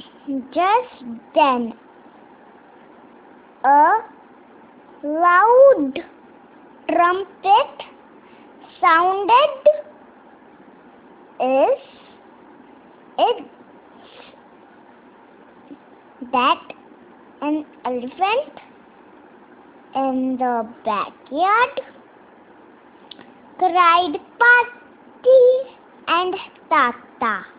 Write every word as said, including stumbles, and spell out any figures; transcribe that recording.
Just then, a loud trumpet sounded. Is it that an elephant in the backyard? Cried Patty and Tata.